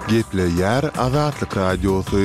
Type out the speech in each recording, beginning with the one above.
Geple yer Azatlyk Radiosu.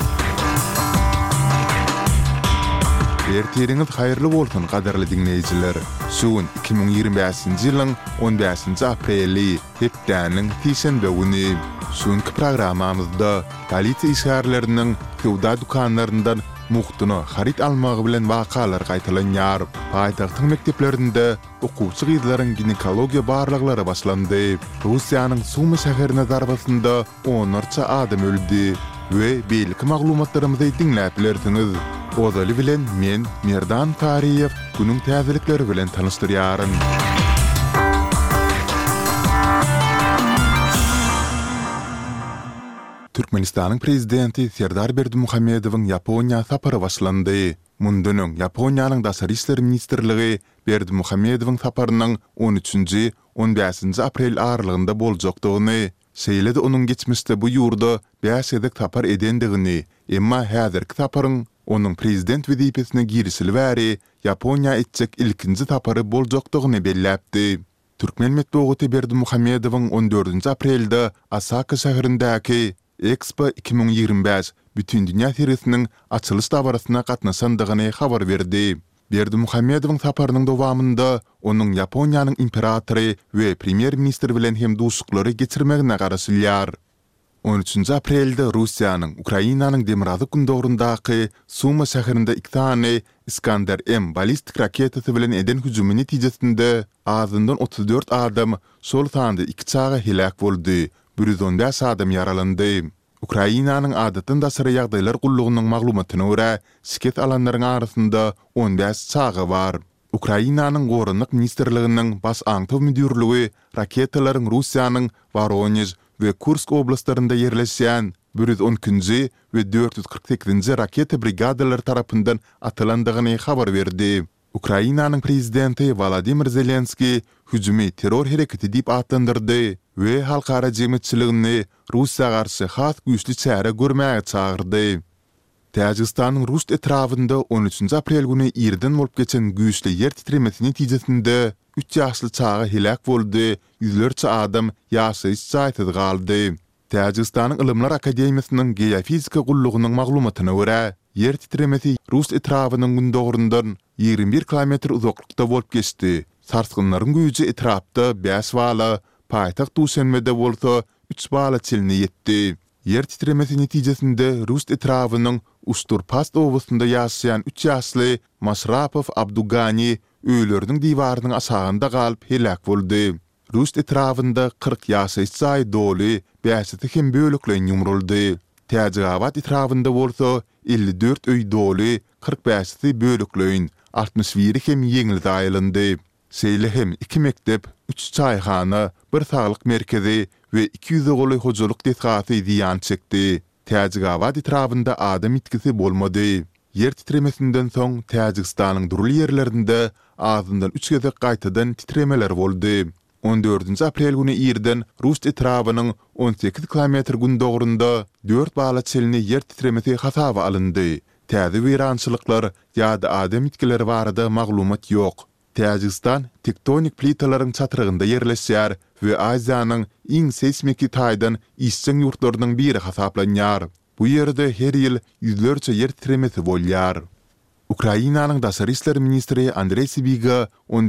Ertiriňiz haýyrly bolsun gadarly dinleýijiler. Şuň 2025-nji ýylyň 15-nji apreli hepdäniň Tişenbe güni şuňky programmamyzda polisiýa işgärleriniň kewda dukanlaryndan muhtuny harit almagy bilen wakalar gaýtalanýar. Paýtagtyň mekdeplerinde okuwçy gyzlaryň ginekologiýa barlyklary başlandy. Russiýanyň Sumy şäherine darbasynda onarça adam öldü we belki maglumatlarymyzy dinläp bilersiňiz. Ozaly bilen men Merdan Tariýew günüň täzelikleri bilen tanışdyrýaryn. Türkmenistanyň prezidenti Serdar Berdimuhammedowyň Ýaponiýa sapary başlandy. Mundunyň Ýaponiýanyň Daşary işleri ministrligi Berdimuhammedowyň saparynyň 13-nji 15-nji aprel aralygynda boljakdygyny, şeýle-de onuň geçmişde bu ýurda 5 edek sapar edendigini, emma häzirki saparyň onuň prezident wezipesine girişili bäri Ýaponiýa etjek ilkinji sapary boljakdygyny belläpdi. Türkmen metbuaty Berdimuhammedowyň 14-nji aprelde Osaka şäherindäki Expo 2025 bütün dünya sergisiniň açylış dabarasyna gatnaşandygyny habar berdi. Berdimuhammedowyň saparynyň dowamynda onuň Ýaponiýanyň imperatory we premier ministri bilen hem duşuklary geçirmegine garaşylýar. 13 aprelde Russiýanyň Ukrainanyň Demirazı gündogrundaky Sumy şäherinde 2 tane Iskander M ballistik raketasy bilen eden hüjümi netijesinde azyndan 34 adam şol sanda 2 çağa helak boldy. 115 adam yaralandy. Ukrainanyň adatynda syra ýagdaýlar gullugynyň maglumatyna görä, şiket alanlaryň arasynda 15 çağı bar. Ukrainanyň Gorunlyk ministrliginiň bas aňtaw müdürligi raketalaryň Russiýanyň Voronezh we Kursk oblastlarynda ýerleşýän 112-nji we 448-nji raketa brigadalary tarapyndan atylandygyny habar berdi. Ukrainanyň prezidenti Volodymyr Zelenski hüjümi terror hereketi diýip atlandyrdy we halkara jemgyýetçiligini Russiýa garşy has güýçli çäre görmäge çagyrdy. Täjikistanyň Rust etrafynda 13 aprel güni ýerden bolup geçen güýçli ýer titremesi netijesinde 3 ýaşly çağa helak boldy, ýüzlerçe adam ýaşaýyş jaýtyda galdy. Täjikistanyň Ilymlar Akademiýasynyň geofizika gullugynyň maglumatyna görä, ýer titremesi Rust etrafynyň gündogrundan 21 kilometr uzaklykda bolup geçdi. Sarsgynlaryň güýji etrapda 5 bala, paýtagt Duşanbede bolsa 3 bala çelini ýetdi. Yer titremesi netijesinde Rust etrafynyň Usturpast owasynda ýaşaýan 3 ýaşly Masrapov Abdugani öýleriniň diýwarynyň aşagynda galyp helak boldy. Rust etrafynda 40 ýaşaýyş jaý doly, bäşidi hem bölüklen ýumruldy. Täjigabad etrafynda bolsa 54 öý doly, 45-i bölüklen, 61 hem ýeňil daýlandy. Şeýle hem 2 mektep, 3 çaýhana, 1 saglyk merkezi we 200 goly hojalyk desgasy ziýan çekdi. Täjigabad etrafynda adam itkisi bolmady. Yer titremesinden soň Täjikistanyň durly ýerlerinde azyndan 3 gezek gaýtadan titremeler boldy. 14 aprel güni ýerden Rust etrafynyň 18 kilometr gündogrunda 4 bala çelini yer titremesi hasaba alındy. Täze wirançylyklar ýa-da adam itkileri barada maglumat ýok. Täjikistan tektonik plitalaryň çatyrygynda ýerleşýär we Aziýanyň iň seismiki taýdan isçiň ýurtlarynyň biri hasaplanýar. Bu ýerde her ýyl ýüzlerçe yer titremesi bolýar. Ukrainanyň Daşary işleri ministri Andrey Sybiga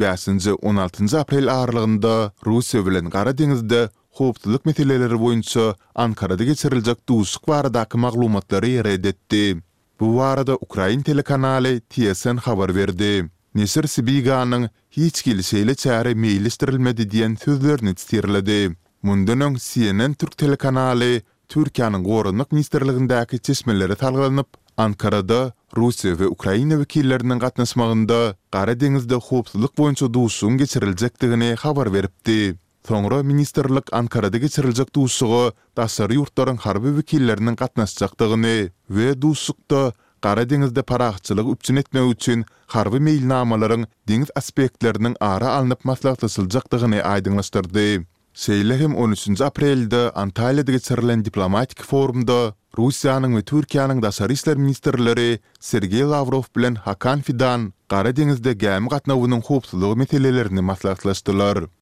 15-16 aprel aralygynda Russiýa bilen Gara deňizde howpsuzlyk meseleleri boýunça Ankarada geçiriljek duşuk baradaky maglumatlary reddetdi. Bu barada Ukrain telekanaly TSN habar berdi. Nesir Sibiganyň hiç gelişeýle çäre meýilleşdirilmedi diýen sözlerini tirledi. Mundunyň CNN Türk telekanaly Türkiýanyň Gorunlyk ministrligindäki çeşmeleri talgylanyp, Ankarada Russiýa we Ukraina wekilleriniň gatnaşmagynda Gara deňizde howpsuzlyk boýunça duşugyň geçiriljakdygyny habar beripdi. Soňra ministrlik Ankarada geçiriljek duşugy daşary ýurtlaryň harby wekilleriniň gatnaşjakdygyny we duşukda Gara deňizde paraçylyk üpçün etmek üçin harby meýilnamalaryň deňiz aspektleriniň ara alınıp maslahatlaşyljakdygyny aýdyňlaşdyrdy. Şeýle hem 13 aprelde Antalya'da geçirilen diplomatik forumda Russiýanyň we Türkiýanyň daşary işler ministrleri Sergey Lavrov bilen Hakan Fidan Gara deňizde gämi gatnawynyň howpsuzlygy meselelerini maslahatlaşdylar.